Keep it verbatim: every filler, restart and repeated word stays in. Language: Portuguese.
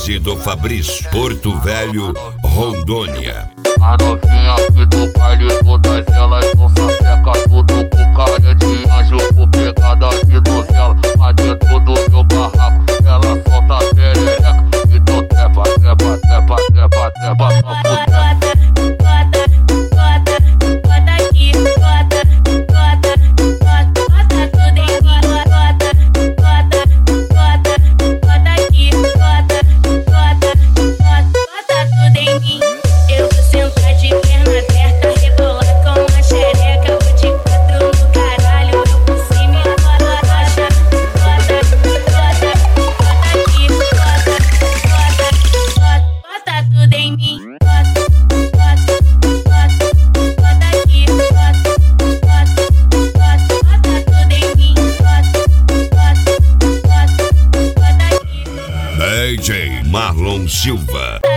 Residencial do Fabrício, Porto Velho, Rondônia. A novinha aqui do baile, todas elas são sapeca, tudo com cara de anjo, com pegada de novela. Mas dentro do meu barraco, ela solta perereca. Então trepa, trepa, trepa, trepa, trepa, só puta. D J Marlon Silva.